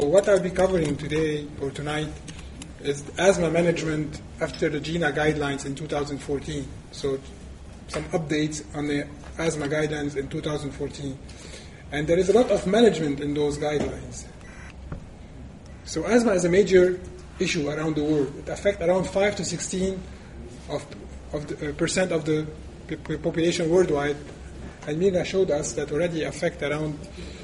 What I'll be covering today or tonight is asthma management after the GINA guidelines in 2014. So some updates on the asthma guidelines in 2014. And there is a lot of management in those guidelines. So asthma is a major issue around the world. It affects around 5 to 16 percent of the population worldwide. And Mina showed us that already affect around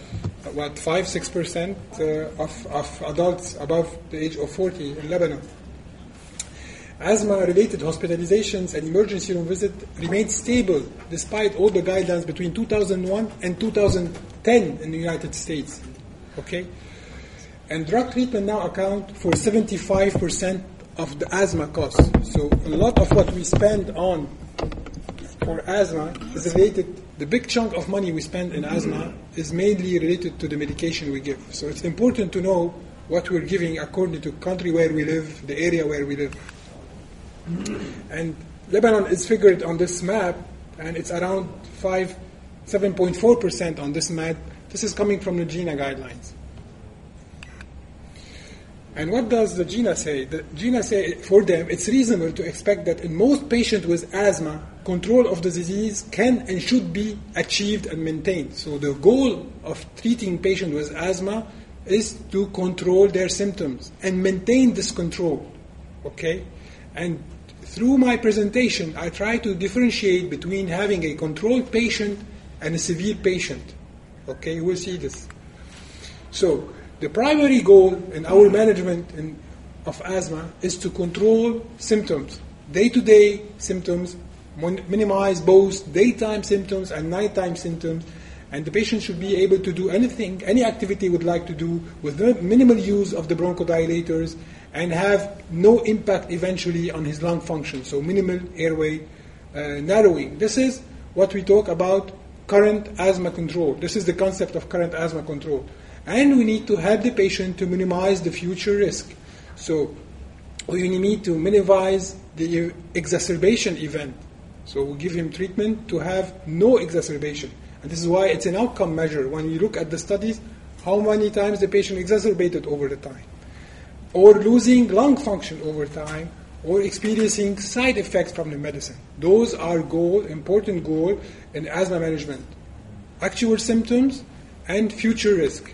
5-6% of adults above the age of 40 in Lebanon. Asthma-related hospitalizations and emergency room visit remained stable despite all the guidelines between 2001 and 2010 in the United States. Okay, and drug treatment now account for 75% of the asthma costs. So a lot of what we spend on for asthma is related. The big chunk of money we spend in asthma is mainly related to the medication we give. So it's important to know what we're giving according to the country where we live, the area where we live. And Lebanon is figured on this map, and it's around 7.4% on this map. This is coming from the GINA guidelines. And what does the GINA say? The GINA say for them it's reasonable to expect that in most patients with asthma, control of the disease can and should be achieved and maintained. So the goal of treating patients with asthma is to control their symptoms and maintain this control. Okay? And through my presentation, I try to differentiate between having a controlled patient and a severe patient. Okay, we'll see this. So the primary goal in our management of asthma is to control symptoms, day-to-day symptoms, minimize both daytime symptoms and nighttime symptoms, and the patient should be able to do anything, any activity he would like to do with minimal use of the bronchodilators and have no impact eventually on his lung function, so minimal airway narrowing. This is what we talk about current asthma control. This is the concept of current asthma control. And we need to help the patient to minimize the future risk. So we need to minimize the exacerbation event. So we give him treatment to have no exacerbation. And this is why it's an outcome measure. When you look at the studies, how many times the patient exacerbated over the time, or losing lung function over time, or experiencing side effects from the medicine. Those are important goal in asthma management. Actual symptoms and future risk.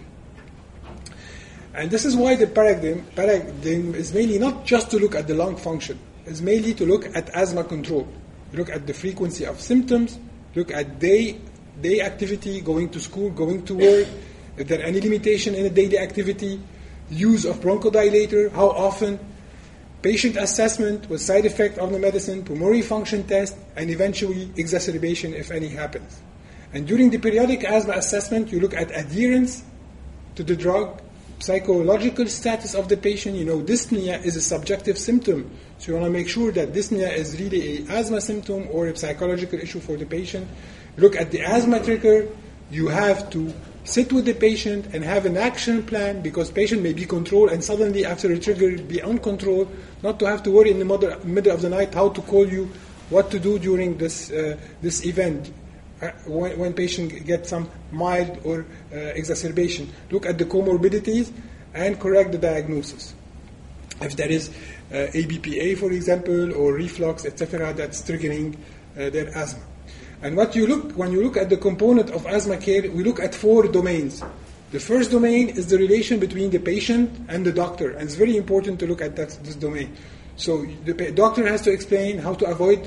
And this is why the paradigm is mainly not just to look at the lung function. It's mainly to look at asthma control. Look at the frequency of symptoms, look at day activity, going to school, going to work, if there are any limitation in the daily activity, use of bronchodilator, how often, patient assessment with side effect of the medicine, pulmonary function test, and eventually exacerbation if any happens. And during the periodic asthma assessment, you look at adherence to the drug, psychological status of the patient. You know, dyspnea is a subjective symptom. So you want to make sure that dyspnea is really an asthma symptom or a psychological issue for the patient. Look at the asthma trigger. You have to sit with the patient and have an action plan, because patient may be controlled and suddenly after a trigger be uncontrolled, not to have to worry in the middle of the night how to call you, what to do during this event. When patient gets some mild or exacerbation. Look at the comorbidities and correct the diagnosis. If there is ABPA, for example, or reflux, etc., that's triggering their asthma. And when you look at the component of asthma care, we look at 4 domains. The first domain is the relation between the patient and the doctor, and it's very important to look at this domain. So the doctor has to explain how to avoid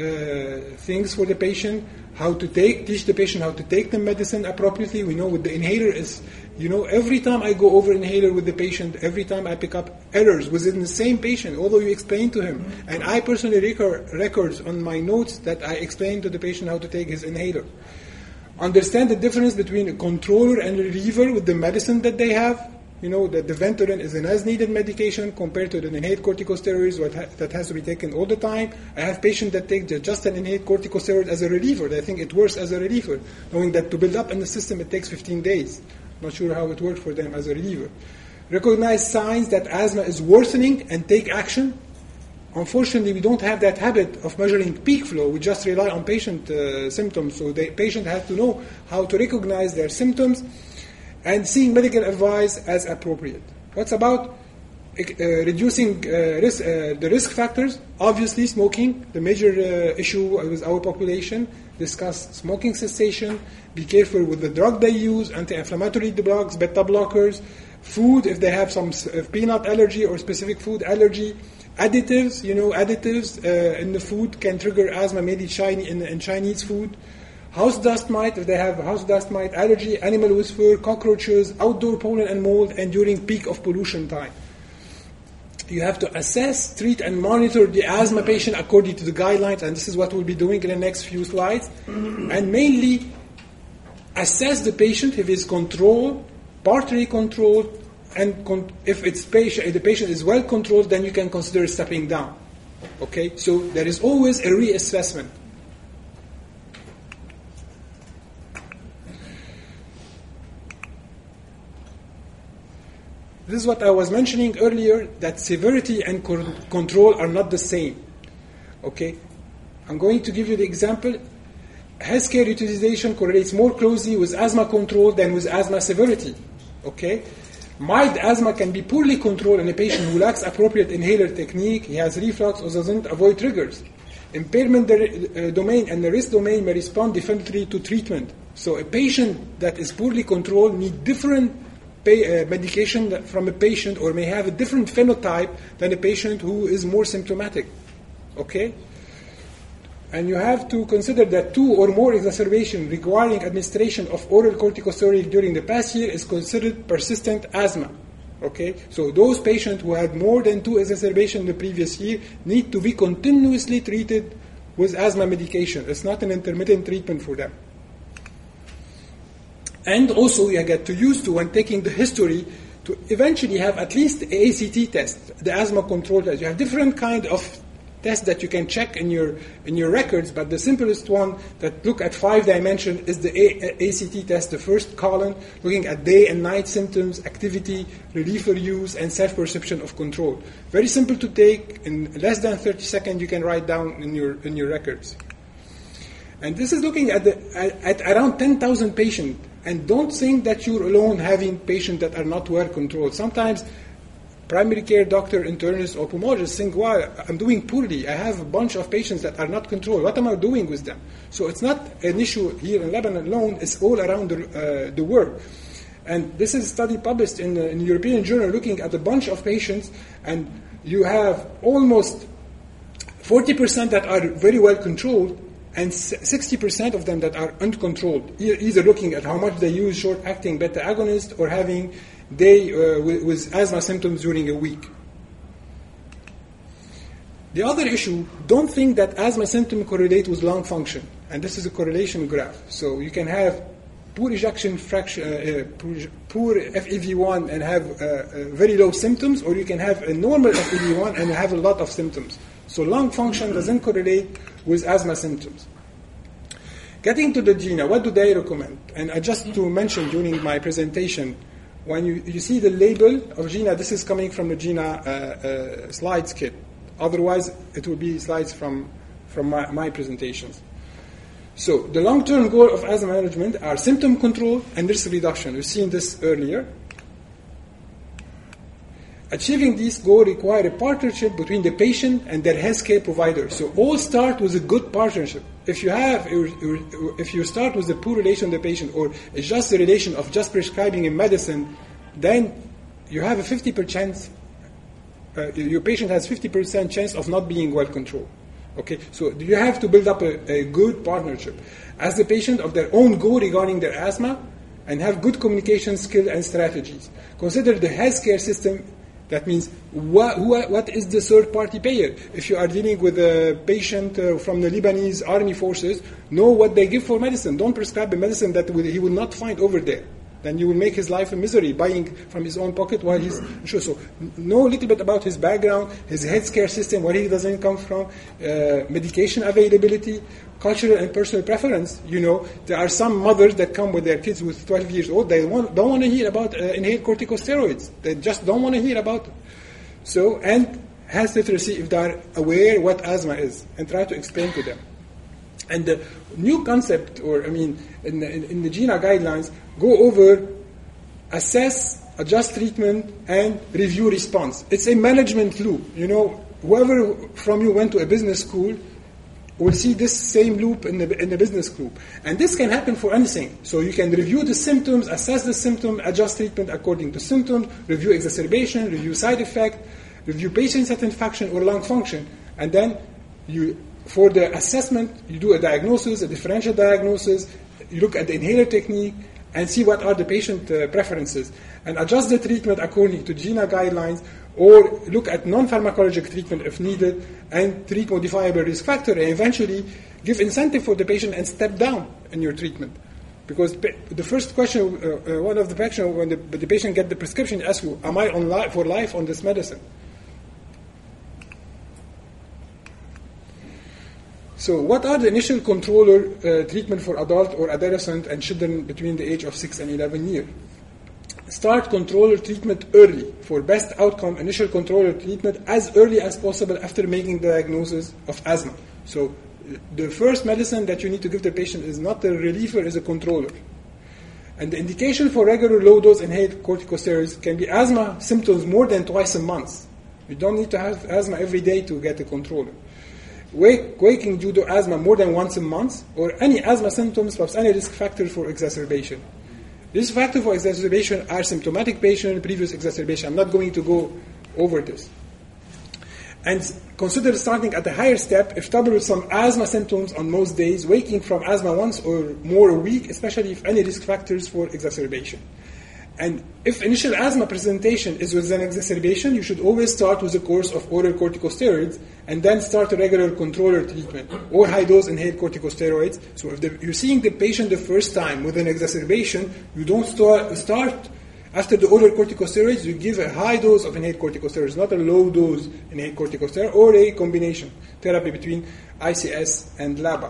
things for the patient, teach the patient how to take the medicine appropriately. We know with the inhaler is, every time I go over inhaler with the patient, every time I pick up errors within the same patient, although you explain to him. And I personally records on my notes that I explain to the patient how to take his inhaler. Understand the difference between a controller and a reliever with the medicine that they have. You know that the Ventolin is an as-needed medication compared to the inhaled corticosteroids that has to be taken all the time. I have patients that take just an inhaled corticosteroid as a reliever. They think it works as a reliever, knowing that to build up in the system it takes 15 days. Not sure how it works for them as a reliever. Recognize signs that asthma is worsening and take action. Unfortunately, we don't have that habit of measuring peak flow. We just rely on patient symptoms. So the patient has to know how to recognize their symptoms and seeing medical advice as appropriate. What's about reducing the risk factors? Obviously, smoking, the major issue with our population. Discuss smoking cessation. Be careful with the drug they use, anti-inflammatory drugs, beta blockers. Food, if they have some peanut allergy or specific food allergy. Additives, additives in the food can trigger asthma, mainly in Chinese food. House dust mite, if they have house dust mite allergy, animal with fur, cockroaches, outdoor pollen and mold, and during peak of pollution time. You have to assess, treat, and monitor the asthma patient according to the guidelines, and this is what we'll be doing in the next few slides. And mainly, assess the patient if he's controlled, partly controlled, and if the patient is well controlled, then you can consider stepping down. Okay, so there is always a reassessment. This is what I was mentioning earlier, that severity and control are not the same. Okay, I'm going to give you the example. Healthcare utilization correlates more closely with asthma control than with asthma severity. Okay, mild asthma can be poorly controlled in a patient who lacks appropriate inhaler technique, he has reflux, or doesn't avoid triggers. Impairment domain and the risk domain may respond differently to treatment. So a patient that is poorly controlled needs different medication from a patient, or may have a different phenotype than a patient who is more symptomatic. Okay? And you have to consider that 2 or more exacerbations requiring administration of oral corticosteroid during the past year is considered persistent asthma. Okay? So those patients who had more than 2 exacerbations the previous year need to be continuously treated with asthma medication. It's not an intermittent treatment for them. And also you get to used to, when taking the history, to eventually have at least an ACT test, the asthma control test. You have different kind of tests that you can check in your records, but the simplest one that look at 5 dimensions is the ACT test, the first column, looking at day and night symptoms, activity, reliever use, and self-perception of control. Very simple to take. In less than 30 seconds you can write down in your records. And this is looking at around 10,000 patients. And don't think that you're alone having patients that are not well controlled. Sometimes primary care doctor, internist, or pulmonologist think, well, I'm doing poorly. I have a bunch of patients that are not controlled. What am I doing with them? So it's not an issue here in Lebanon alone. It's all around the world. And this is a study published in the European Journal looking at a bunch of patients, and you have almost 40% that are very well controlled, and 60% of them that are uncontrolled, either looking at how much they use short-acting beta agonist or having with asthma symptoms during a week. The other issue, don't think that asthma symptoms correlate with lung function, and this is a correlation graph. So you can have poor ejection fraction, poor FEV1 and have very low symptoms, or you can have a normal FEV1 and have a lot of symptoms. So lung function doesn't correlate with asthma symptoms. Getting to the GINA, what do they recommend? And just to mention during my presentation, when you see the label of GINA, this is coming from the GINA slides kit. Otherwise, it will be slides from my presentations. So the long-term goal of asthma management are symptom control and risk reduction. We've seen this earlier. Achieving these goals require a partnership between the patient and their healthcare provider. So all start with a good partnership. If you start with a poor relation with the patient, or it's just a relation of just prescribing a medicine, then you have a 50% chance. Your patient has 50% chance of not being well controlled. Okay, so you have to build up a good partnership as the patient of their own goal regarding their asthma, and have good communication skills and strategies. Consider the healthcare system. That means what is the third-party payer? If you are dealing with a patient from the Lebanese army forces, know what they give for medicine. Don't prescribe a medicine that he will not find over there. Then you will make his life a misery, buying from his own pocket while he's sure. So know a little bit about his background, his healthcare system, where he doesn't come from, medication availability, cultural and personal preference. You know, there are some mothers that come with their kids with 12 years old. They don't want to hear about inhaled corticosteroids. They just don't want to hear about it. So, and health literacy, if they are aware what asthma is, and try to explain to them. And the new concept, in the GINA guidelines, go over assess, adjust treatment, and review response. It's a management loop. Whoever from you went to a business school will see this same loop in the business group. And this can happen for anything. So you can review the symptoms, assess the symptom, adjust treatment according to symptoms, review exacerbation, review side effect, review patient satisfaction or lung function. And then for the assessment, you do a diagnosis, a differential diagnosis, you look at the inhaler technique, and see what are the patient preferences, and adjust the treatment according to GINA guidelines, or look at non-pharmacologic treatment if needed, and treat modifiable risk factor, and eventually give incentive for the patient and step down in your treatment. Because the first question, one of the questions when the patient gets the prescription, asks you, am I for life on this medicine? So what are the initial controller treatment for adult or adolescent and children between the age of 6 and 11 years? Start controller treatment early. For best outcome, initial controller treatment as early as possible after making the diagnosis of asthma. So the first medicine that you need to give the patient is not the reliever, is a controller. And the indication for regular low-dose inhaled corticosteroids can be asthma symptoms more than twice a month. You don't need to have asthma every day to get a controller. Waking due to asthma more than once a month, or any asthma symptoms plus any risk factor for exacerbation. Risk factor for exacerbation are symptomatic patient, previous exacerbation. I'm not going to go over this. And consider starting at a higher step if trouble with some asthma symptoms on most days, waking from asthma once or more a week, especially if any risk factors for exacerbation. And if initial asthma presentation is with an exacerbation, you should always start with a course of oral corticosteroids and then start a regular controller treatment or high-dose inhaled corticosteroids. So if you're seeing the patient the first time with an exacerbation, you don't start after the oral corticosteroids, you give a high dose of inhaled corticosteroids, not a low dose inhaled corticosteroid, or a combination therapy between ICS and LABA.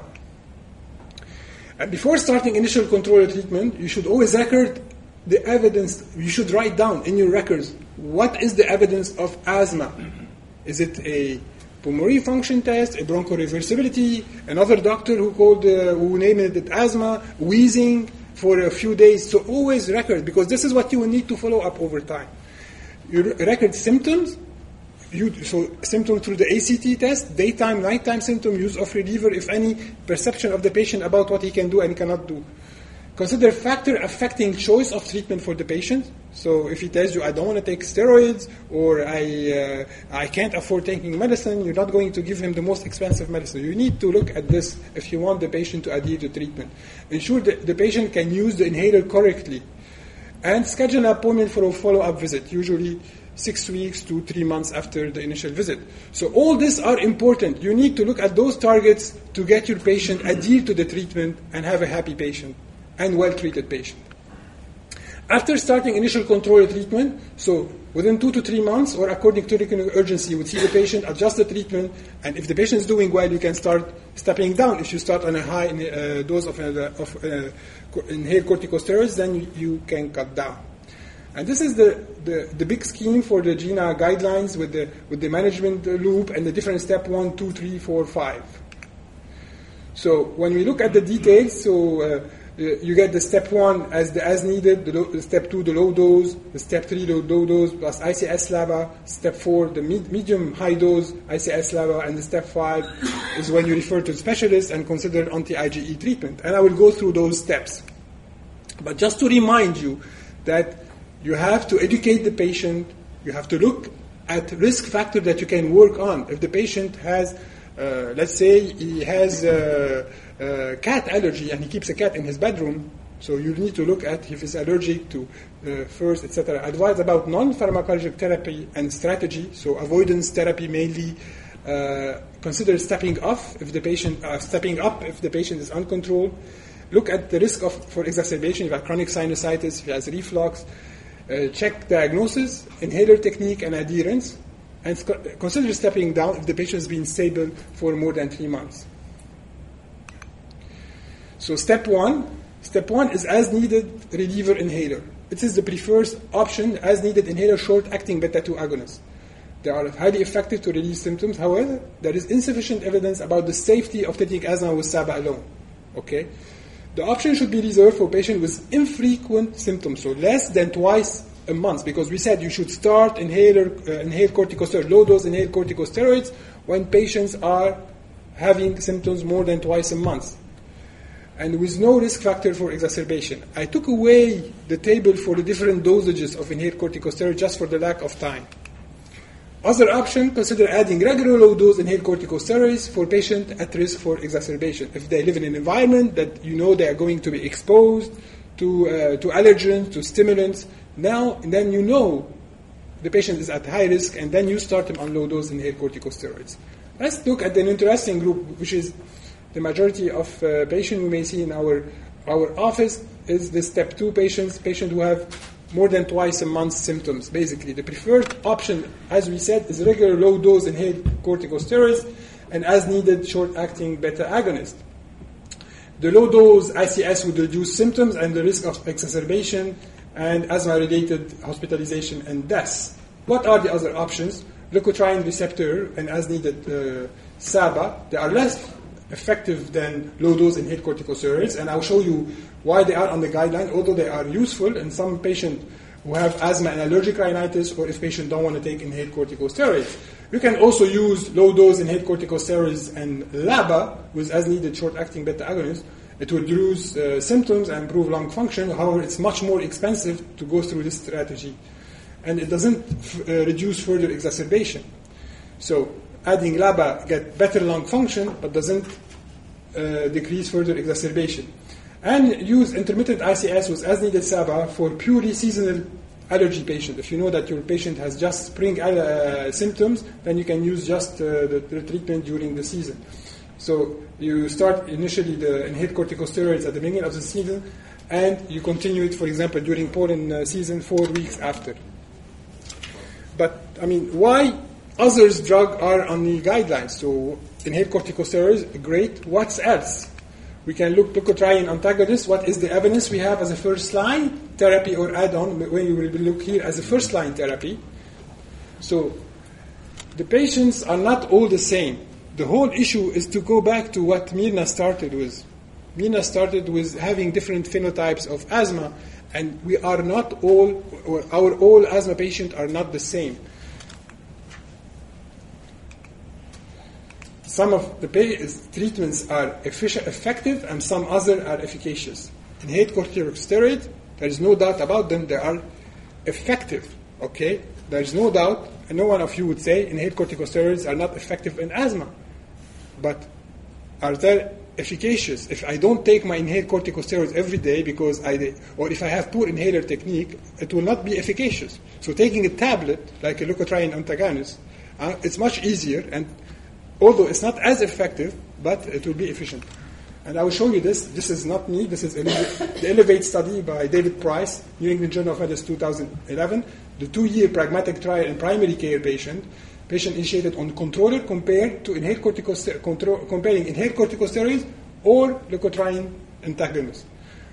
And before starting initial controller treatment, you should always record the evidence. You should write down in your records what is the evidence of asthma. Is it a pulmonary function test, a bronchoreversibility, another doctor who named it asthma, wheezing for a few days? So always record, because this is what you will need to follow up over time. You record symptoms. So symptoms through the ACT test, daytime, nighttime symptom, use of reliever, if any, perception of the patient about what he can do and cannot do. Consider factor affecting choice of treatment for the patient. So if he tells you, I don't want to take steroids, or I can't afford taking medicine, you're not going to give him the most expensive medicine. You need to look at this if you want the patient to adhere to treatment. Ensure that the patient can use the inhaler correctly. And schedule an appointment for a follow-up visit, usually 6 weeks to 3 months after the initial visit. So all these are important. You need to look at those targets to get your patient adhere to the treatment and have a happy patient and well-treated patient. After starting initial control treatment, so within 2 to 3 months, or according to clinical urgency, you would see the patient, adjust the treatment, and if the patient is doing well, you can start stepping down. If you start on a high dose of inhaled corticosteroids, then you can cut down. And this is the big scheme for the GINA guidelines with the management loop and the different step 1, 2, 3, 4, 5. So when we look at the details, you get the step 1 as needed, the step 2 the low dose, the step 3 the low dose plus ICS LABA, step 4 the medium high dose ICS LABA, and the step 5 is when you refer to specialists and consider anti-IgE treatment. And I will go through those steps. But just to remind you that you have to educate the patient, you have to look at risk factor that you can work on. If the patient has, let's say he has cat allergy and he keeps a cat in his bedroom, so you need to look at if he's allergic to furs, etc. Advise about non-pharmacologic therapy and strategy, so avoidance therapy mainly. Consider stepping up if the patient is uncontrolled. Look at the risk for exacerbation, if you have chronic sinusitis, if he has reflux. Check diagnosis, inhaler technique, and adherence. And consider stepping down if the patient has been stable for more than 3 months. So step 1 is as needed reliever inhaler. It is the preferred option, as needed inhaler short-acting beta-2 agonists. They are highly effective to relieve symptoms. However, there is insufficient evidence about the safety of treating asthma with SABA alone. Okay. The option should be reserved for patients with infrequent symptoms, so less than twice a month, because we said you should start inhaled corticosteroids, low-dose inhaled corticosteroids, when patients are having symptoms more than twice a month, and with no risk factor for exacerbation. I took away the table for the different dosages of inhaled corticosteroids just for the lack of time. Other option, consider adding regular low-dose inhaled corticosteroids for patients at risk for exacerbation. If they live in an environment that you know they are going to be exposed to allergens, to stimulants, then you know the patient is at high risk, and then you start them on low-dose inhaled corticosteroids. Let's look at an interesting group, which is the majority of patients we may see in our office, is the step 2 patients who have more than twice a month symptoms. Basically, the preferred option, as we said, is regular low-dose inhaled corticosteroids and as-needed short-acting beta agonist. The low-dose ICS would reduce symptoms and the risk of exacerbation and asthma-related hospitalization and deaths. What are the other options? Leukotriene receptor and as-needed SABA. They are less effective than low-dose inhaled corticosteroids, and I'll show you why they are on the guideline, although they are useful in some patients who have asthma and allergic rhinitis, or if patients don't want to take inhaled corticosteroids. You can also use low-dose inhaled corticosteroids and LABA with as-needed short-acting beta agonists. It will reduce symptoms and improve lung function. However, it's much more expensive to go through this strategy, and it doesn't reduce further exacerbation. So adding LABA get better lung function, but doesn't decrease further exacerbation. And use intermittent ICS with as-needed SABA for purely seasonal allergy patient. If you know that your patient has just spring symptoms, then you can use just the treatment during the season. So you start initially the inhaled corticosteroids at the beginning of the season, and you continue it, for example, during pollen season 4 weeks after. But, why others drugs are on the guidelines? So inhaled corticosteroids, great. What else? We can look leukotriene antagonists. What is the evidence we have as a first-line therapy or add-on, when you will look here as a first-line therapy? So the patients are not all the same. The whole issue is to go back to what Mirna started with. Mirna started with having different phenotypes of asthma, and we are not all, or our all asthma patients are not the same. Some of the treatments are effective, and some other are efficacious. Inhaled corticosteroids, there is no doubt about them, they are effective. Okay, there is no doubt, and no one of you would say inhaled corticosteroids are not effective in asthma. But are they efficacious? If I don't take my inhaled corticosteroids every day or if I have poor inhaler technique, it will not be efficacious. So taking a tablet like a leukotriene antagonist, it's much easier, and although it's not as effective, but it will be efficient. And I will show you this. This is not me. This is the Elevate study by David Price, New England Journal of Medicine, 2011. The 2-year pragmatic trial in primary care patient initiated on controller compared to comparing inhaled corticosteroids or leukotriene antagonists.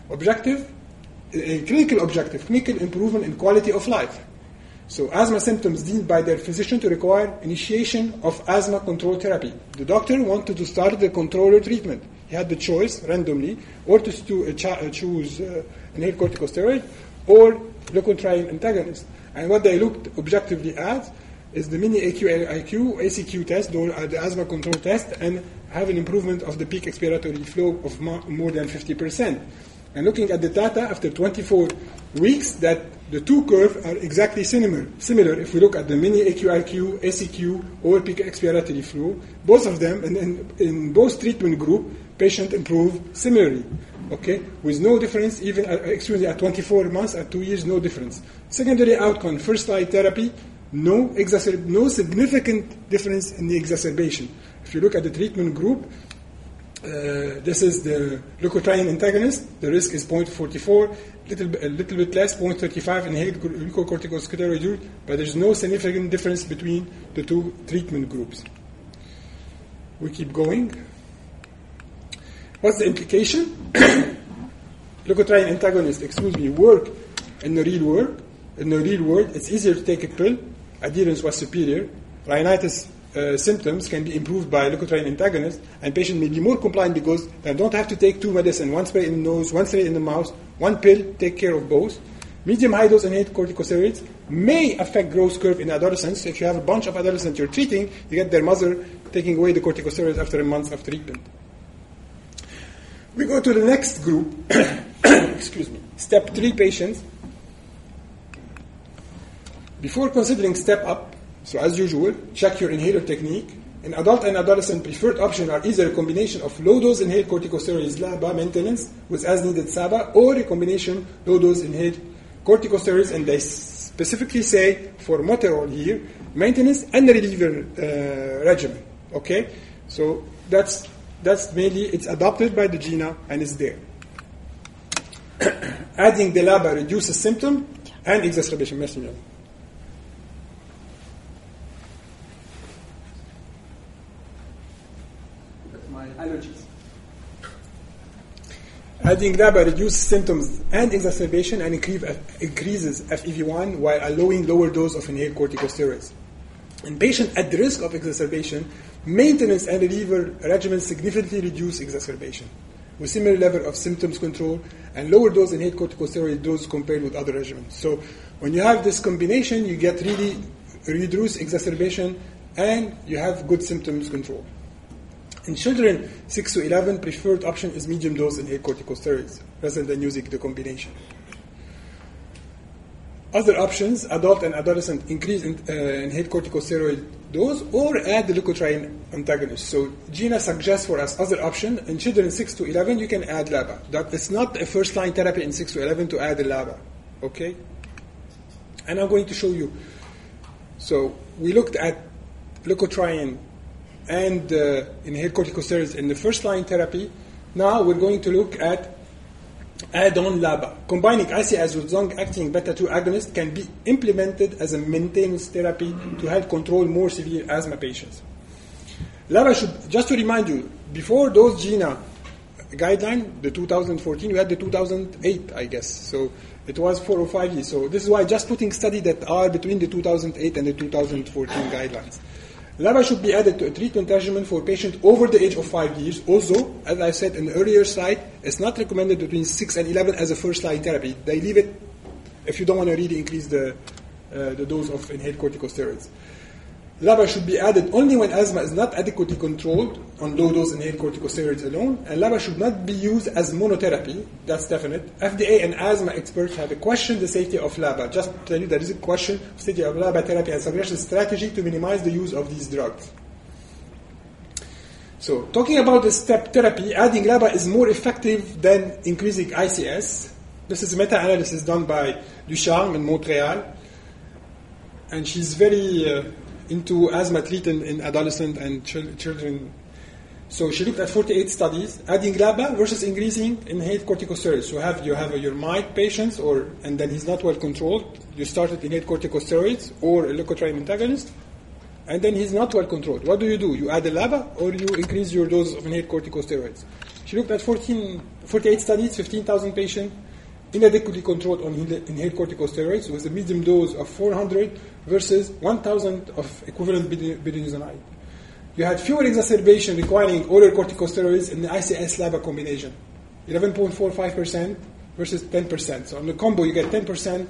Clinical improvement in quality of life. So asthma symptoms deemed by their physician to require initiation of asthma control therapy. The doctor wanted to start the controller treatment. He had the choice randomly, or to choose inhaled corticosteroid or leukotriene antagonist. And what they looked objectively at is the mini ACQ test, the asthma control test, and have an improvement of the peak expiratory flow of more than 50%. And looking at the data after 24 weeks, that the two curves are exactly similar. If we look at the mini ACQ, or peak expiratory flow, both of them, and in both treatment group, patient improved similarly. Okay, with no difference, even at 24 months, at 2 years, no difference. Secondary outcome, first-line therapy, no significant difference in the exacerbation. If you look at the treatment group, this is the leukotriene antagonist. The risk is 0.44, a little bit less, 0.35 inhaled glucocorticosteroid use, but there's no significant difference between the two treatment groups. We keep going. What's the implication? Leukotriene antagonists, work in the real world. In the real world, it's easier to take a pill. Adherence was superior. Rhinitis symptoms can be improved by leukotriene antagonist, and patients may be more compliant because they don't have to take two medicines, one spray in the nose, one spray in the mouth, one pill, take care of both. Medium-high dose inhaled corticosteroids may affect growth curve in adolescents. If you have a bunch of adolescents you're treating, you get their mother taking away the corticosteroids after a month of treatment. We go to the next group, excuse me, step 3 patients. Before considering step up, so as usual, check your inhaler technique. In adult and adolescent, preferred options are either a combination of low-dose inhaled corticosteroids, LABA maintenance, with as-needed SABA, or a combination low-dose inhaled corticosteroids, and they specifically say for Moterol here, maintenance and a reliever regimen. Okay, so that's mainly, it's adopted by the GINA and is there. Adding the LABA reduces symptom and exacerbation. Merci, madame. Allergies. Adding LABA reduces symptoms and exacerbation and increases FEV1 while allowing lower dose of inhaled corticosteroids. In patients at the risk of exacerbation, maintenance and reliever regimens significantly reduce exacerbation with similar level of symptoms control and lower dose inhaled corticosteroid dose compared with other regimens. So when you have this combination, you get really reduced exacerbation and you have good symptoms control. In children 6 to 11, preferred option is medium dose inhaled corticosteroids rather than using the combination. Other options, adult and adolescent, increase inhaled corticosteroid dose or add the leukotriene antagonist. So GINA suggests for us other option. In children 6 to 11, you can add LABA. That is not a first-line therapy in 6 to 11 to add the LABA. Okay? And I'm going to show you. So we looked at leukotriene and inhaled corticosteroids in the first-line therapy. Now we're going to look at add-on LABA. Combining ICS with long-acting beta-2 agonist can be implemented as a maintenance therapy to help control more severe asthma patients. LABA should, just to remind you, before those GINA guideline, the 2014, we had the 2008, I guess. So it was 4 or 5 years. So this is why just putting studies that are between the 2008 and the 2014 guidelines. LABA should be added to a treatment regimen for patients over the age of 5 years. Also, as I said in the earlier slide, it's not recommended between 6 and 11 as a first-line therapy. They leave it if you don't want to really increase the dose of inhaled corticosteroids. LABA should be added only when asthma is not adequately controlled on low-dose inhaled corticosteroids alone, and LABA should not be used as monotherapy. That's definite. FDA and asthma experts have questioned the safety of LABA. Just to tell you, there is a question of safety of LABA therapy and suggested strategy to minimize the use of these drugs. So, talking about the step therapy, adding LABA is more effective than increasing ICS. This is a meta-analysis done by Ducharme in Montreal, and she's very into asthma treatment in adolescent and children. So she looked at 48 studies, adding LABA versus increasing inhaled corticosteroids. So you have your mild patients, and then he's not well controlled. You start with inhaled corticosteroids or a leukotriene antagonist, and then he's not well controlled. What do? You add a LABA or you increase your dose of inhaled corticosteroids. She looked at 48 studies, 15,000 patients, inadequately controlled on inhaled corticosteroids with a medium dose of 400 versus 1,000 of equivalent budesonide. You had fewer exacerbations requiring oral corticosteroids in the ICS-LABA combination, 11.45% versus 10%. So on the combo, you get 10%,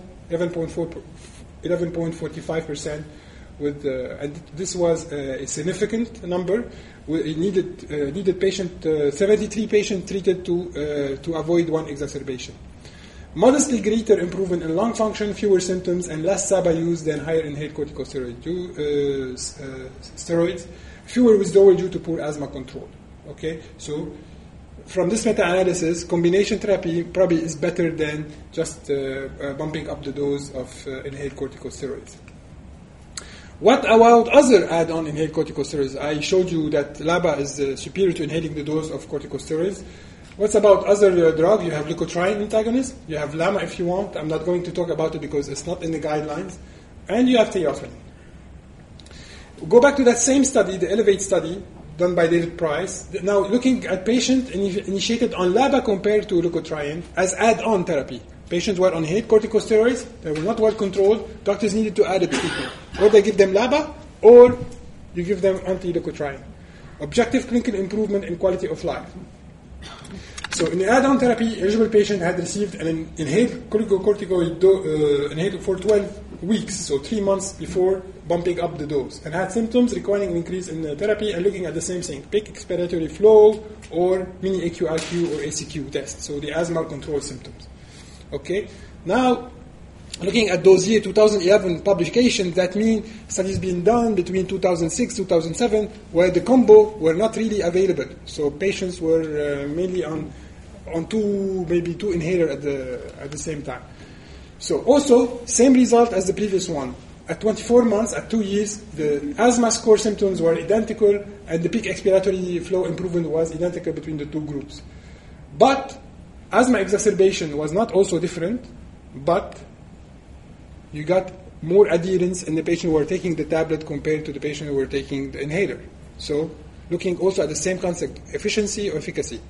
11.45% with, and this was a significant number. It needed 73 patients treated to avoid one exacerbation. Modestly greater improvement in lung function, fewer symptoms, and less SABA use than higher inhaled corticosteroids. Fewer withdrawal due to poor asthma control. Okay, so from this meta-analysis, combination therapy probably is better than just bumping up the dose of inhaled corticosteroids. What about other add-on inhaled corticosteroids? I showed you that LABA is superior to inhaling the dose of corticosteroids. What's about other drugs? You have leukotriene antagonist. You have LAMA if you want. I'm not going to talk about it because it's not in the guidelines. And you have theophylline. Go back to that same study, the ELEVATE study, done by David Price. Now, looking at patients initiated on LABA compared to leukotriene as add-on therapy. Patients were on inhaled corticosteroids. They were not well controlled. Doctors needed to add a treatment. Or they give them LABA or you give them anti-leukotriene. Objective clinical improvement in quality of life. So in the add-on therapy, eligible patient had received an inhaled glucocorticoid inhaled for 12 weeks, so 3 months before bumping up the dose, and had symptoms requiring an increase in the therapy, and looking at the same thing, peak expiratory flow or mini AQIQ or ACQ test, so the asthma control symptoms. Okay, now looking at those year 2011 publications, that means studies being done between 2006 2007 where the combo were not really available. So patients were mainly on maybe two inhaler at the same time. So also same result as the previous one. At 24 months, at 2 years, the asthma score symptoms were identical, and the peak expiratory flow improvement was identical between the two groups. But asthma exacerbation was not also different, but you got more adherence in the patient who were taking the tablet compared to the patient who were taking the inhaler. So looking also at the same concept, efficiency or efficacy.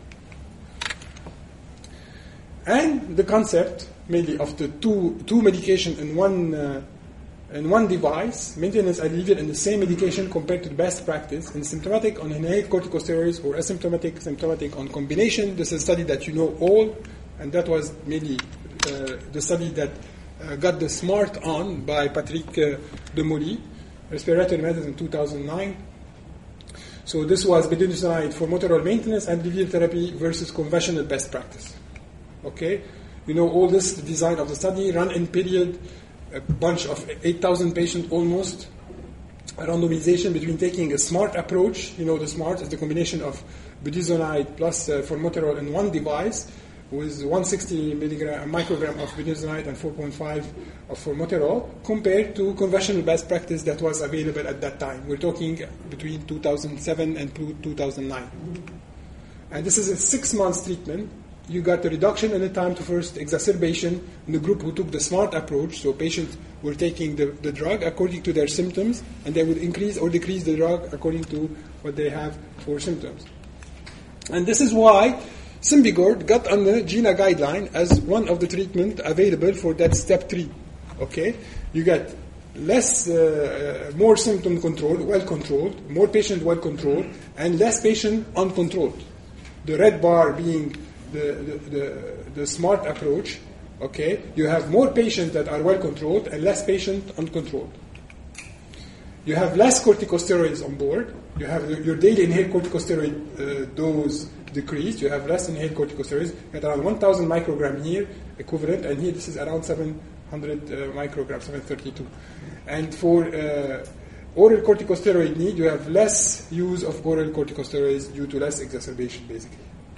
And the concept mainly of the two medication in one device, maintenance Haduvir in the same medication compared to the best practice, and symptomatic on inhaled corticosteroids or asymptomatic, symptomatic on combination. This is a study that you know all, and that was mainly the study that got the SMART on by Patrick Demolly, respiratory medicine in 2009. So this was budesonide for motor maintenance and Haduvir therapy versus conventional best practice. Okay, you know all this, the design of the study, run in period, a bunch of 8,000 patients almost, a randomization between taking a SMART approach. You know the SMART is the combination of budesonide plus formoterol in one device, with 160 microgram of budesonide and 4.5 of formoterol, compared to conventional best practice that was available at that time. We're talking between 2007 and 2009. And this is a 6 months treatment. You got a reduction in the time to first exacerbation in the group who took the SMART approach. So patients were taking the drug according to their symptoms, and they would increase or decrease the drug according to what they have for symptoms. And this is why Symbicort got on the GINA guideline as one of the treatment available for that step 3. Okay, you get more symptom controlled, well controlled, more patient well controlled, and less patient uncontrolled. The red bar being the SMART approach. Okay, you have more patients that are well controlled and less patient uncontrolled. You have less corticosteroids on board. You have your daily inhaled corticosteroid dose decreased. You have less inhaled corticosteroids at around 1,000 microgram here, equivalent, and here this is around 700 micrograms, 732. And for oral corticosteroid need, you have less use of oral corticosteroids due to less exacerbation, basically.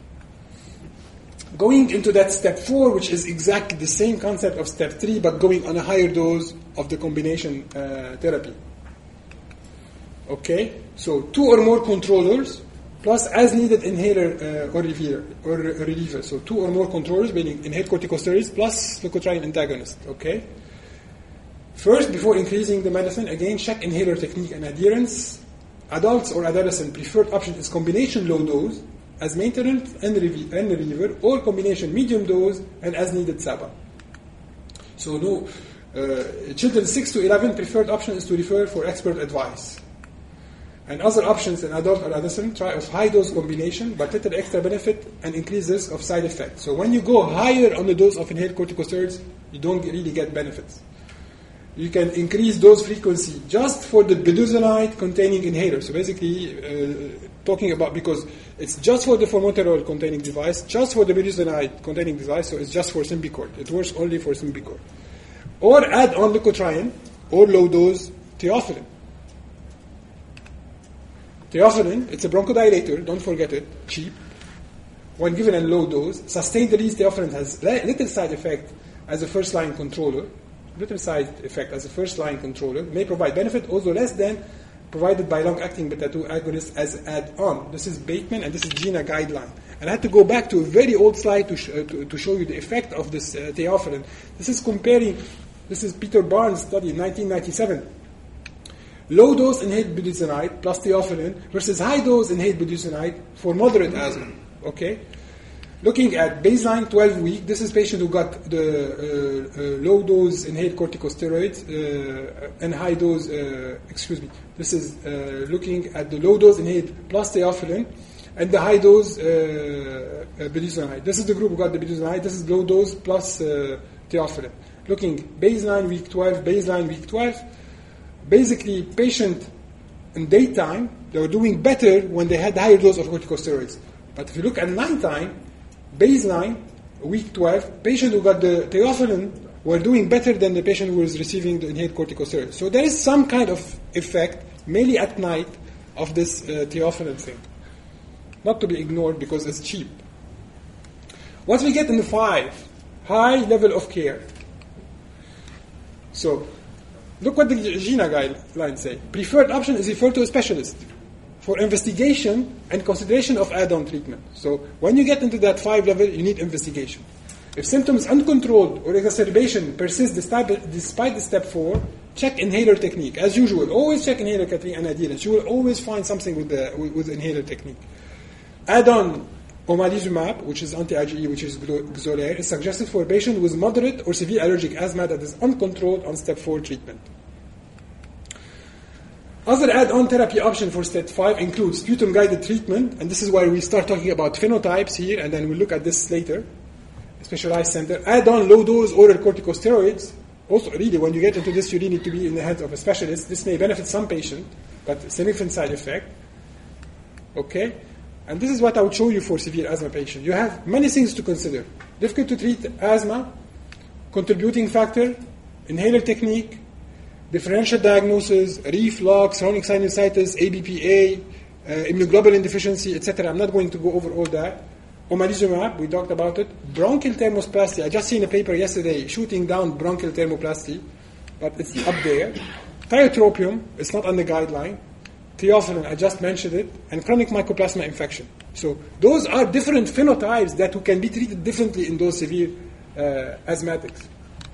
Going into that step 4, which is exactly the same concept of step 3, but going on a higher dose of the combination therapy. Okay, so 2 or more controllers, plus as needed inhaler or reliever. So 2 or more controllers, meaning inhaled corticosteroids plus leukotriene antagonist. Okay. First, before increasing the medicine, again check inhaler technique and adherence. Adults or adolescent preferred option is combination low dose as maintenance and reliever, or combination medium dose and as needed SABA. So no, children 6 to 11 preferred option is to refer for expert advice. And other options in adult or adolescent, try of high dose combination, but little extra benefit and increase risk of side effects. So when you go higher on the dose of inhaled corticosteroids, you don't really get benefits. You can increase dose frequency just for the budesonide containing inhaler. So basically, talking about, because it's just for the formoterol containing device, just for the budesonide containing device, so it's just for Symbicort. It works only for Symbicort. Or add on leukotriene or low dose theophylline. Theophylline, it's a bronchodilator, don't forget it, cheap. When given in low dose, sustained release theophylline has little side effect as a first-line controller. Little side effect as a first-line controller, may provide benefit, also less than provided by long-acting beta-2 agonists as add-on. This is Bateman and this is GINA guideline. And I had to go back to a very old slide to show you the effect of this theophylline. This is comparing, this is Peter Barnes' study in 1997. Low-dose inhaled budesonide plus theophylline versus high-dose inhaled budesonide for moderate asthma. Okay? Looking at baseline 12-week, this is patient who got the low-dose inhaled corticosteroids and high-dose, this is looking at the low-dose inhaled plus theophylline and the high-dose budesonide. This is the group who got the budesonide. This is low-dose plus theophylline. Looking baseline week 12, baseline week 12. Basically, patient in daytime, they were doing better when they had higher dose of corticosteroids. But if you look at nighttime, baseline, week 12, patient who got the theophylline were doing better than the patient who was receiving the inhaled corticosteroids. So there is some kind of effect, mainly at night, of this theophylline thing. Not to be ignored because it's cheap. What we get in the 5, high level of care. So, look what the GINA guidelines say. Preferred option is referred to a specialist for investigation and consideration of add-on treatment. So when you get into that 5 level, you need investigation. If symptoms uncontrolled or exacerbation persist despite the step 4, check inhaler technique. As usual, always check inhaler technique and adherence. You will always find something with the inhaler technique. Add-on omalizumab, which is anti-IgE, which is Xolair, is suggested for a patient with moderate or severe allergic asthma that is uncontrolled on step 4 treatment. Other add-on therapy option for step 5 includes sputum-guided treatment, and this is why we start talking about phenotypes here, and then we'll look at this later. Specialized center. Add-on low-dose oral corticosteroids. Also, really, when you get into this, you really need to be in the hands of a specialist. This may benefit some patient, but significant side effect. Okay? And this is what I would show you for severe asthma patient. You have many things to consider. Difficult to treat asthma, contributing factor, inhaler technique, differential diagnosis, reflux, chronic sinusitis, ABPA, immunoglobulin deficiency, etc. I'm not going to go over all that. Omalizumab, we talked about it. Bronchial thermoplasty. I just seen a paper yesterday shooting down bronchial thermoplasty, but it's up there. Tiotropium, it's not on the guideline. Theophylline, I just mentioned it. And chronic mycoplasma infection. So those are different phenotypes that can be treated differently in those severe asthmatics.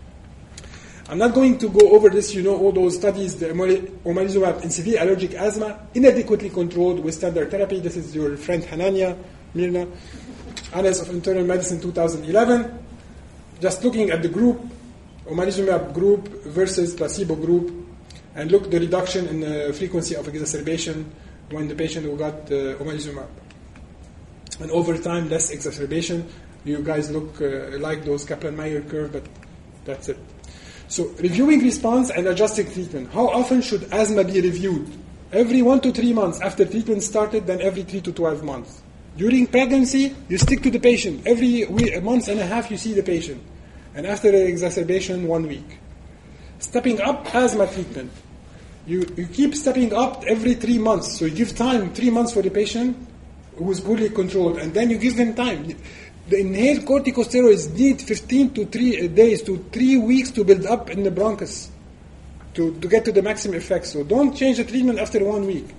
I'm not going to go over this. You know all those studies, the omalizumab in severe allergic asthma, inadequately controlled with standard therapy. This is your friend Hanania Mirna, Annals of Internal Medicine 2011. Just looking at the group, omalizumab group versus placebo group, and look the reduction in the frequency of exacerbation when the patient who got omalizumab. And over time, less exacerbation. You guys look like those Kaplan-Meier curve, but that's it. So, reviewing response and adjusting treatment. How often should asthma be reviewed? Every 1 to 3 months after treatment started, then every 3 to 12 months. During pregnancy, you stick to the patient. Every month and a half, you see the patient. And after an exacerbation, 1 week. Stepping up asthma treatment. You keep stepping up every 3 months. So you give time, 3 months for the patient who is poorly controlled, and then you give them time. The inhaled corticosteroids need 15 to 3 days to 3 weeks to build up in the bronchus to get to the maximum effect. So don't change the treatment after 1 week.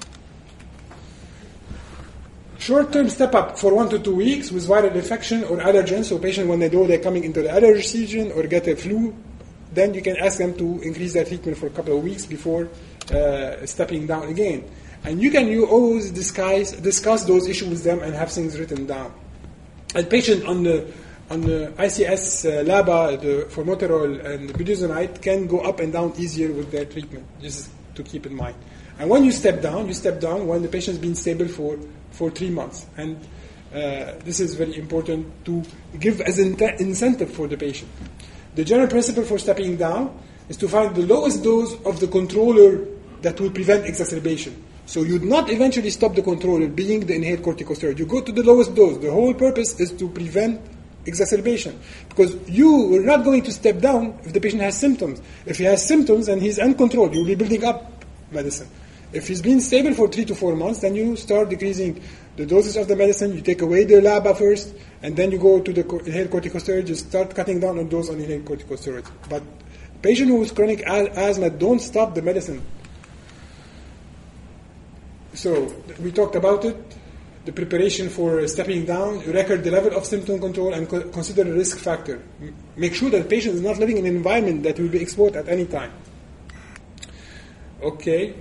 Short-term step-up for 1 to 2 weeks with viral infection or allergen. So patient, when they know they're coming into the allergy season or get a flu, then you can ask them to increase their treatment for a couple of weeks before stepping down again. And you always discuss those issues with them and have things written down. A patient on the ICS LABA, the formoterol and the budesonide can go up and down easier with their treatment, just to keep in mind. And when you step down when the patient's been stable for 3 months. And this is very important to give as an incentive for the patient. The general principle for stepping down is to find the lowest dose of the controller that will prevent exacerbation. So you'd not eventually stop the controller being the inhaled corticosteroid. You go to the lowest dose. The whole purpose is to prevent exacerbation. Because you are not going to step down if the patient has symptoms. If he has symptoms and he's uncontrolled, you'll be building up medicine. If he's been stable for 3 to 4 months, then you start decreasing the doses of the medicine. You take away the LABA first, and then you go to the inhaled corticosteroids. You start cutting down on those on inhaled corticosteroids. But patient who has chronic asthma, don't stop the medicine. So we talked about it, the preparation for stepping down, record the level of symptom control, and consider the risk factor. Make sure that the patient is not living in an environment that will be exposed at any time. Okay.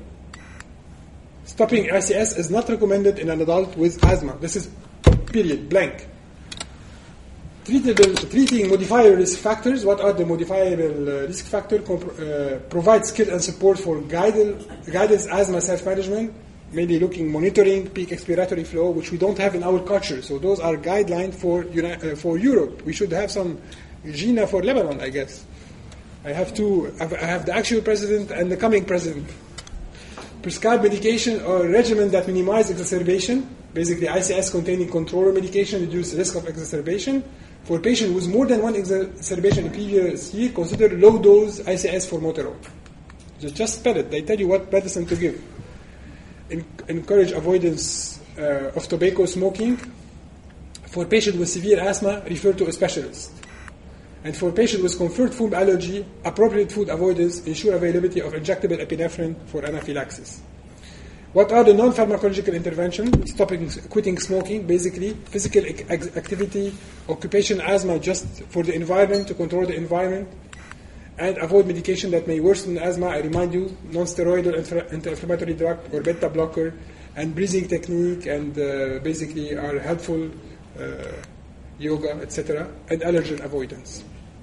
Stopping ICS is not recommended in an adult with asthma. This is period, blank. treating modifiable risk factors. What are the modifiable risk factors? Provide skill and support for guidance asthma self-management, mainly monitoring peak expiratory flow, which we don't have in our culture. So those are guidelines for Europe. We should have some GINA for Lebanon, I guess. I have the actual president and the coming president. Prescribe medication or regimen that minimize exacerbation. Basically, ICS containing control medication reduce risk of exacerbation. For patients with more than one exacerbation in previous year, consider low-dose ICS for Formoterol. Just spell it. They tell you what medicine to give. Encourage avoidance of tobacco smoking. For patients with severe asthma, refer to a specialist. And for patients with confirmed food allergy, appropriate food avoidance, ensure availability of injectable epinephrine for anaphylaxis. What are the non-pharmacological interventions? Quitting smoking, basically, physical activity, occupation asthma just for the environment, to control the environment, and avoid medication that may worsen asthma. I remind you, non-steroidal anti-inflammatory drug or beta blocker, and breathing technique, and basically are helpful, yoga, etc., and allergen avoidance.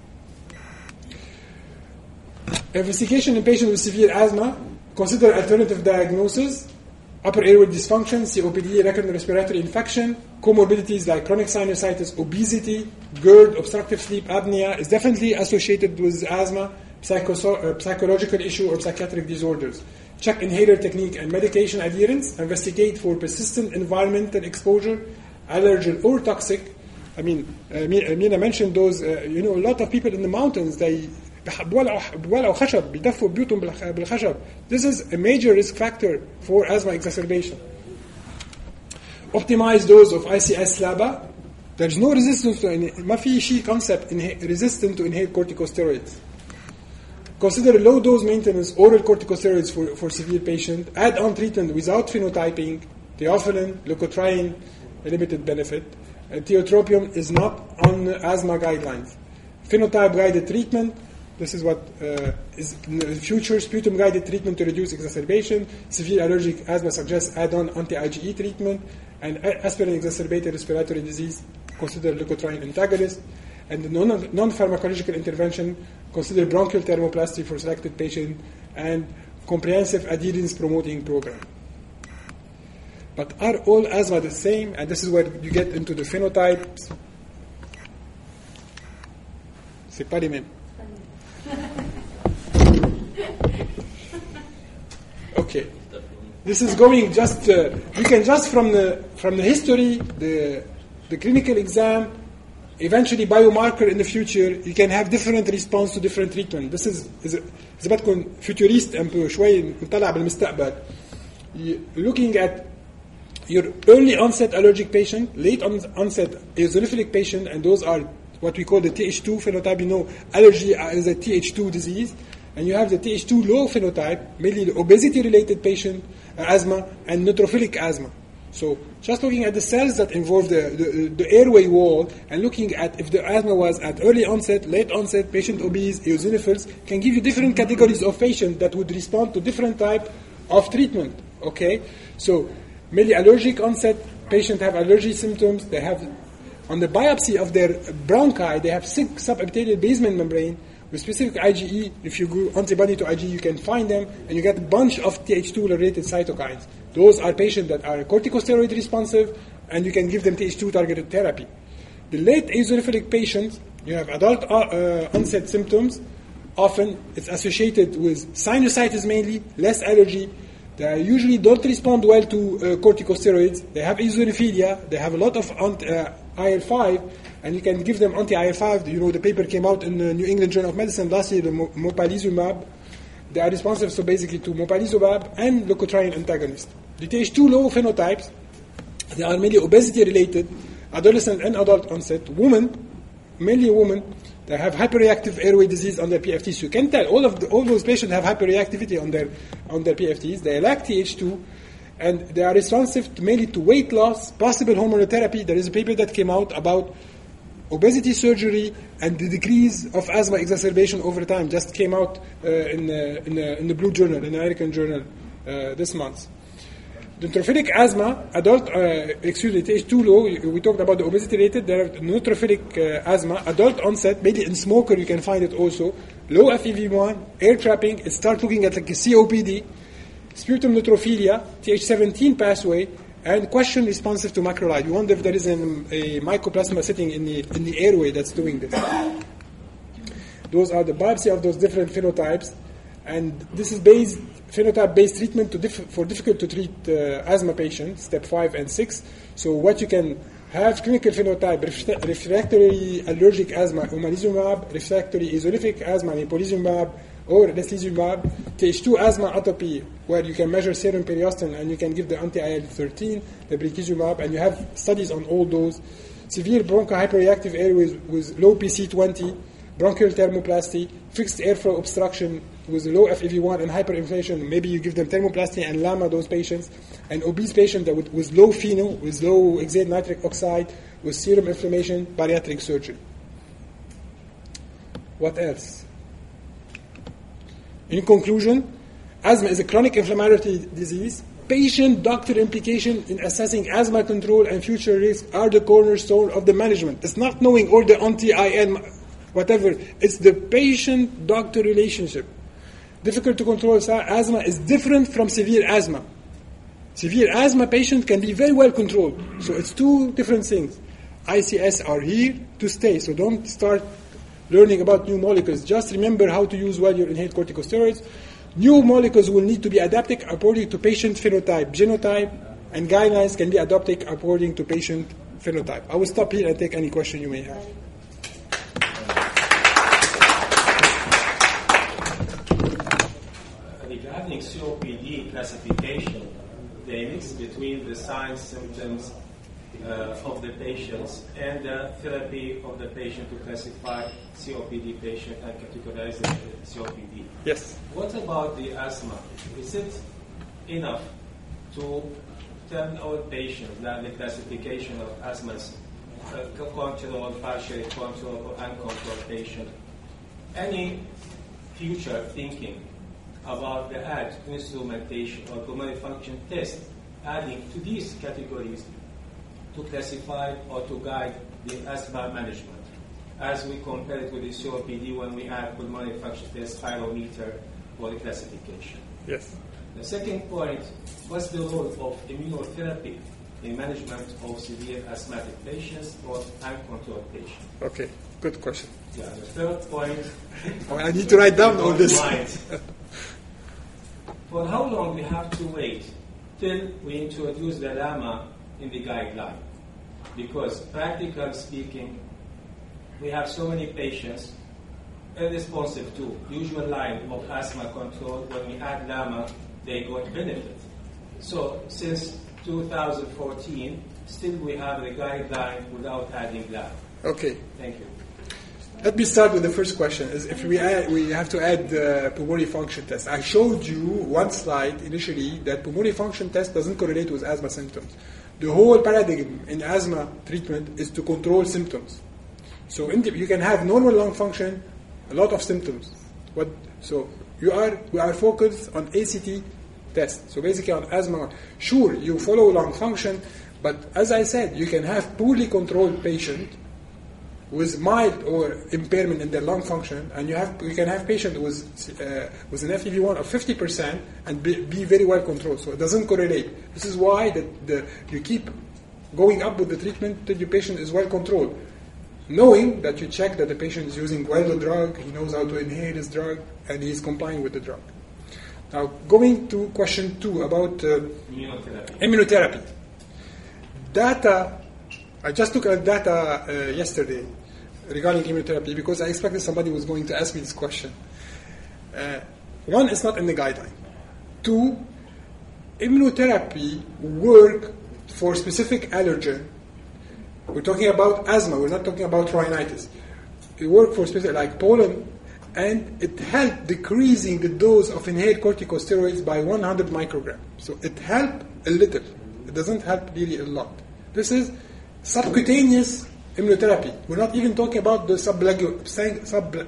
Investigation in patients with severe asthma, consider alternative diagnosis, upper airway dysfunction, COPD, recurrent respiratory infection, comorbidities like chronic sinusitis, obesity, GERD, obstructive sleep apnea is definitely associated with asthma, psychological issue or psychiatric disorders. Check inhaler technique and medication adherence. Investigate for persistent environmental exposure, allergen or toxic. I mean, Mina mentioned those, a lot of people in the mountains, they بولعوا خشب, بيدفوا بيوتهم بالخشب. This is a major risk factor for asthma exacerbation. Optimize dose of ICS LABA. There is no resistance to ما في شيء concept resistant to inhaled corticosteroids. Consider low dose maintenance oral corticosteroids for severe patient. Add on treatment without phenotyping, theophylline, leukotriene, a limited benefit. Tiotropium is not on asthma guidelines. Phenotype guided treatment. This is what is in the future. Sputum-guided treatment to reduce exacerbation. Severe allergic asthma suggests add-on anti-IgE treatment. And aspirin-exacerbated respiratory disease, consider leukotriene antagonist. And the non-pharmacological intervention, consider bronchial thermoplasty for selected patient and comprehensive adherence-promoting program. But are all asthma the same? And this is where you get into the phenotypes. C'est pas les mêmes. Okay, this is going just. You can just from the history, the clinical exam, eventually biomarker in the future. You can have different response to different treatment. This is إذا بدكم futurist un peu شوي نطلع بالمستقبل. Looking at your early onset allergic patient, late onset eosinophilic patient, and those are what we call the Th2 phenotype. Allergy is a Th2 disease. And you have the Th2 low phenotype, mainly the obesity-related patient, asthma, and neutrophilic asthma. So just looking at the cells that involve the airway wall and looking at if the asthma was at early onset, late onset, patient obese, eosinophils, can give you different categories of patients that would respond to different type of treatment. Okay? So mainly allergic onset, patients have allergy symptoms. They have, on the biopsy of their bronchi, they have thick subepithelial basement membrane with specific IgE. If you go antibody to IgE, you can find them, and you get a bunch of Th2-related cytokines. Those are patients that are corticosteroid responsive, and you can give them Th2-targeted therapy. The late eosinophilic patients, you have adult onset symptoms. Often it's associated with sinusitis mainly, less allergy. They usually don't respond well to corticosteroids. They have eosinophilia. They have a lot of IL-5, and you can give them anti-IL-5. The paper came out in the New England Journal of Medicine last year, the mopalizumab. They are responsive, so basically, to mopalizumab and leukotriene antagonist. The Th2 low phenotypes, they are mainly obesity-related, adolescent and adult onset. Mainly women, they have hyperreactive airway disease on their PFTs. So you can tell all those patients have hyperreactivity on their PFTs. They lack Th2, and they are responsive mainly to weight loss, possible hormonal therapy. There is a paper that came out about obesity surgery and the decrease of asthma exacerbation over time. Just came out in the Blue Journal, in the American Journal, this month. The neutrophilic asthma, adult, age too low. We talked about the obesity related. There are neutrophilic asthma, adult onset, maybe in smoker you can find it also. Low FEV1, air trapping. It starts looking at like a COPD, sputum neutrophilia, Th17 pathway, and question responsive to macrolide. You wonder if there is a mycoplasma sitting in the airway that's doing this. Those are the biopsy of those different phenotypes, and this is phenotype-based treatment for difficult to treat asthma patients, step 5 and 6. So what you can have clinical phenotype, refractory allergic asthma, omalizumab, refractory eosinophilic asthma, mepolizumab, or leslizumab, Th2 asthma atopy, where you can measure serum periostin and you can give the anti-IL-13, the lebrikizumab, and you have studies on all those. Severe bronchohyperreactive airways with low PC20, bronchial thermoplasty, fixed airflow obstruction with low FEV1 and hyperinflation. Maybe you give them thermoplasty and LAMA, those patients. And obese patient that with low FeNO, with low exhaled nitric oxide, with serum inflammation, bariatric surgery. What else? In conclusion, asthma is a chronic inflammatory disease. Patient-doctor implication in assessing asthma control and future risks are the cornerstone of the management. It's not knowing all the anti-IN, whatever. It's the patient-doctor relationship. Difficult to control asthma is different from severe asthma. Severe asthma patient can be very well controlled. So it's two different things. ICS are here to stay. So don't start learning about new molecules. Just remember how to use well your inhaled corticosteroids. New molecules will need to be adapted according to patient phenotype, genotype, and guidelines can be adopted according to patient phenotype. I will stop here and take any question you may have. Regarding COPD classification, they mix between the signs, symptoms of the patients and the therapy of the patient to classify COPD patient and categorize the COPD. Yes. What about the asthma? Is it enough to tell our patients that the classification of asthmas, controlled, partially controlled, or uncontrolled patient? Any future thinking about the add instrumentation or pulmonary function test adding to these categories to classify or to guide the asthma management, as we compare it with the COPD when we add pulmonary function test, spirometer, or the classification. Yes. The second point, what's the role of immunotherapy in management of severe asthmatic patients or uncontrolled patients? Okay, good question. Yeah, the third point. Oh, I need to write down all this. For how long we have to wait till we introduce the LAMA in the guideline? Because practically speaking, we have so many patients unresponsive to usual line of asthma control. When we add LAMA, they got benefit. So since 2014, still we have the guideline without adding LAMA. Okay. Thank you. Let me start with the first question. Is if we have to add the pulmonary function test. I showed you one slide initially that pulmonary function test doesn't correlate with asthma symptoms. The whole paradigm in asthma treatment is to control symptoms. So you can have normal lung function, a lot of symptoms. We are focused on ACT test. So basically on asthma, sure, you follow lung function, but as I said, you can have poorly controlled patient with mild or impairment in their lung function, and you can have patient with an FEV1 of 50% and be very well controlled. So it doesn't correlate. This is why you keep going up with the treatment till your patient is well controlled, knowing that you check that the patient is using well the drug, he knows how to inhale his drug, and he is complying with the drug. Now, going to question 2 about immunotherapy. Data. I just took a data yesterday regarding immunotherapy because I expected somebody was going to ask me this question. 1, it's not in the guideline. 2, immunotherapy work for specific allergen. We're talking about asthma. We're not talking about rhinitis. It work for specific like pollen, and it helped decreasing the dose of inhaled corticosteroids by 100 micrograms. So it helped a little. It doesn't help really a lot. This is subcutaneous immunotherapy. We're not even talking about the sublingual.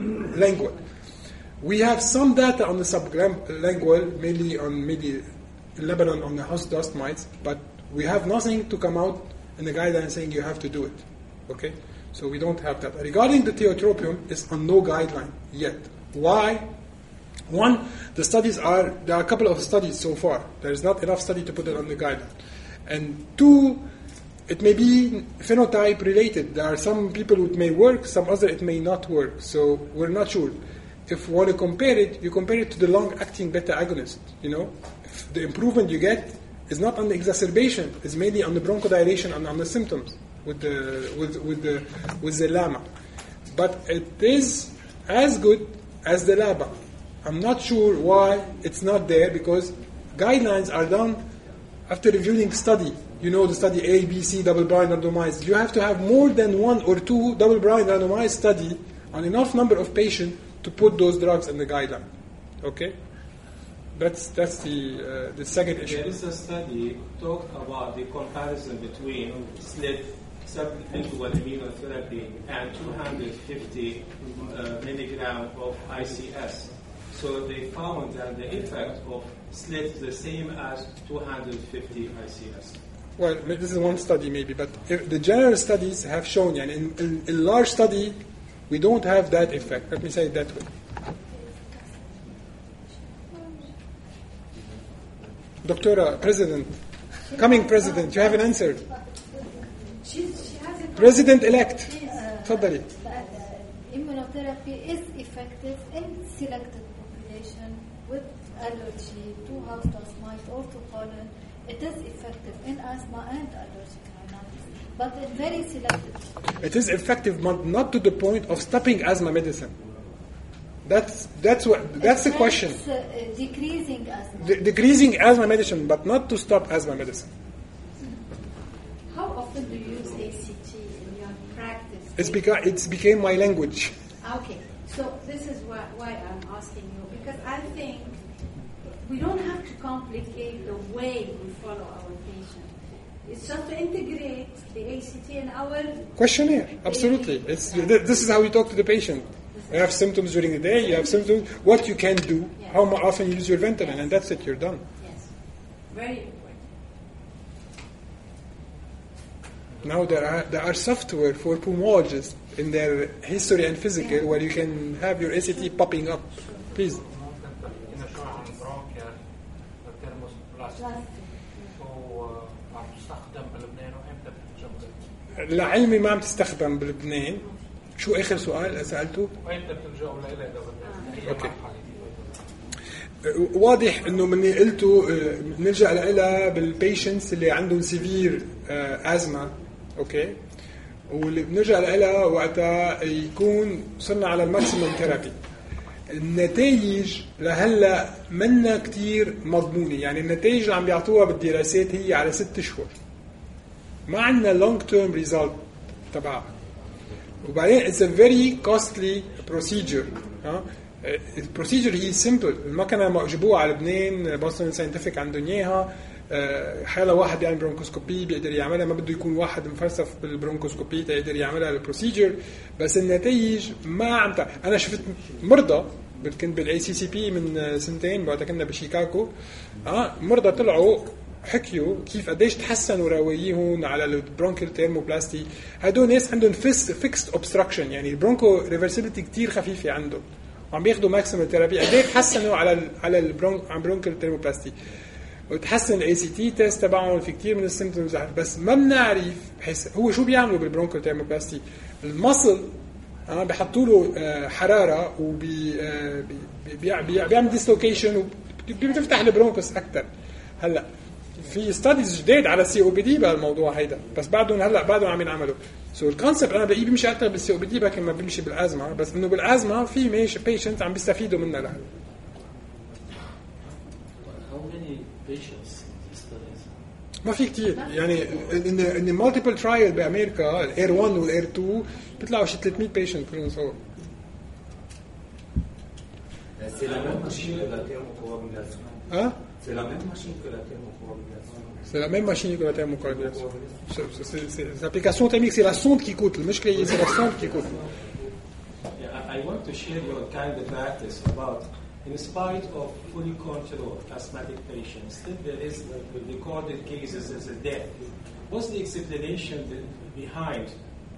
We have some data on the sublingual, mainly on in Lebanon on the house dust mites, but we have nothing to come out in the guidelines saying you have to do it. Okay? So we don't have that. Regarding the tiotropium, it's on no guideline yet. Why? One, there are a couple of studies so far. There is not enough study to put it on the guideline. And two, it may be phenotype related. There are some people it may work, some other it may not work. So we're not sure. If you want to compare it, you compare it to the long-acting beta-agonist. If the improvement you get is not on the exacerbation, it's mainly on the bronchodilation and on the symptoms with the LAMA. But it is as good as the LABA. I'm not sure why it's not there, because guidelines are done after reviewing study. The study A, B, C, double-blind, randomized. You have to have more than one or two double-blind, randomized study on enough number of patients to put those drugs in the guideline. Okay? That's the second issue. There is a study talked about the comparison between SLIT, sublingual immunotherapy, and 250 milligram of ICS. So they found that the effect of SLIT is the same as 250 ICS. Well, this is one study maybe, but if the general studies have shown, in large study, we don't have that effect. Let me say it that way. Doctora, coming president, you haven't answered. She has a President-elect. تفضلي. Immunotherapy is effective in selected population with allergy to house dust mite or to pollen. It is effective in asthma and allergic rhinitis, but in very selected. It is effective, but not to the point of stopping asthma medicine. That's the question. Decreasing asthma. Decreasing asthma medicine, but not to stop asthma medicine. How often do you use ACT in your practice? It's became my language. Okay, so this is why I'm asking you, because I think we don't have to complicate the way we follow our patient. It's just to integrate the ACT in our questionnaire. Absolutely. This is how we talk to the patient. You have symptoms during the day, you have symptoms, what you can do, yes. How often you use your Ventolin, and that's it, you're done. Yes, very important. Now there are software for pulmonologists in their history and physical where you can have your ACT popping up. Please. لعلمي ما عم تستخدم بلبنان. شو آخر سؤال سألته؟ وإمتى بتلجأوا لها أوكي. واضح إنه مني قلته نرجع لها بالبيشنتس اللي عندهم سيفير أزمة. أوكي. واللي بنرجع لها وقتها يكون صرنا على الماكسيموم ثيرابي. النتائج لهلا منا كتير مضمونة، النتائج اللي عم بيعطوها بالدراسات هي على 6 أشهر. ما عندنا long term result تبعها. وبعدين it's a very costly procedure. البروسيجر هي simple. المكنة جابوها على لبنان، بوسطن ساينتفك عندهم إياها. حالا واحد بيعمل برونكوسكوبي بيقدر يعملها، ما بده يكون واحد مفلسف بالبرونكوسكوبي تقدر يعملها البروسيجر. بس النتائج ما عم أنا شفت مرضى كنت بالاي سي سي بي من 2 سنين وقت كنا بشيكاغو. مرضى طلعوا حكيوا كيف قديش تحسنوا روايهم على البرونكيال تيرموبلاستي. هدول ناس عندهم فيكست اوبستراكشن، البرونكو ريفرسيبيليتي كتير خفيفه عندهم، وعم بياخذوا ماكسيمال ثيرابي. قديش تحسنوا على البرونكيال تيرموبلاستي، وتحسن الاي سي تي تيست تبعهم في كتير من السيمبتومز. بس ما بنعرف بحيث هو شو بيعملوا بالبرونكيال تيرموبلاستي. المصل بيحطوا له حراره وبيعمل ديسلوكيشن وبيفتح البرونكوس اكثر. هلا في ستاديز جديد على السي او بي دي بالموضوع هيدا، بس بعدهم عم ينعملوا. سو الكونسبت انا بلاقيه بيمشي اكثر بالسي او بي دي لكن ما بيمشي بالازمه، بس انه بالازمه في ماشي بيشنت عم بيستفيدوا منها لهلا. ما في كتير ان مالتيبل ترايل بامريكا الاير 1 والاير 2 بيطلعوا شي 300 بيشنت كلهم سوا. C'est la même machine que la thermocoagulation. C'est la même machine que la thermocoagulation. C'est la même machine que la thermocoagulation. C'est l'application thermique, c'est la sonde qui coûte. المشكلة c'est la sonde qui coûte. I want to share your kind of practice about in spite of fully controlled asthmatic patients, still there is recorded cases as a death. What's the explanation behind?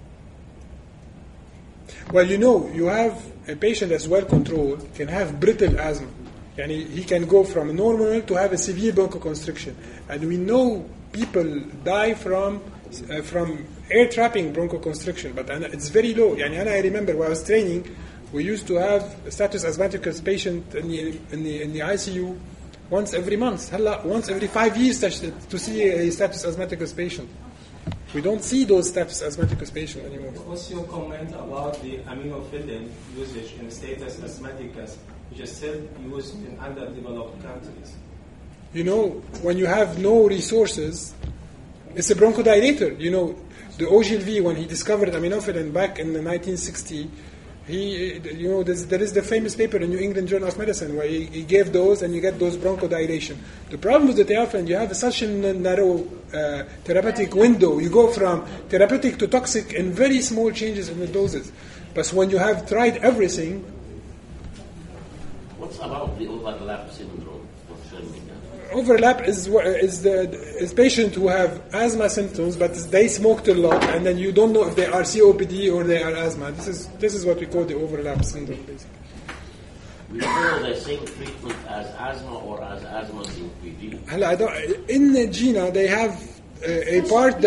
Well, you have a patient that's well controlled can have brittle asthma. And he can go from normal to have a severe bronchoconstriction. And we know people die from air trapping bronchoconstriction, but it's very low. And I remember when I was training, we used to have a status asthmaticus patient in the ICU once every month. Once every 5 years to see a status asthmaticus patient. We don't see those status asthmaticus patients anymore. What's your comment about the aminophylline usage in status asthmaticus, which is still used in underdeveloped countries? When you have no resources, it's a bronchodilator. The Ogilvy, when he discovered aminophylline back in the 1960s, there is the famous paper in New England Journal of Medicine where he gave those and you get those bronchodilation. The problem with the theophylline, you have such a narrow therapeutic window. You go from therapeutic to toxic in very small changes in the doses. But when you have tried everything... What's about the overlap syndrome? Overlap is patients who have asthma symptoms, but they smoked a lot, and then you don't know if they are COPD or they are asthma. This is what we call the overlap syndrome, basically. We follow the same treatment as asthma or as asthma COPD. In GINA, they have a part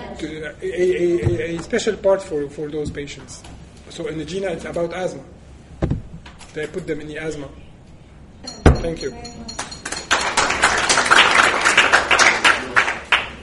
a special part for those patients. So in the GINA, it's about asthma. They put them in the asthma. Thank you.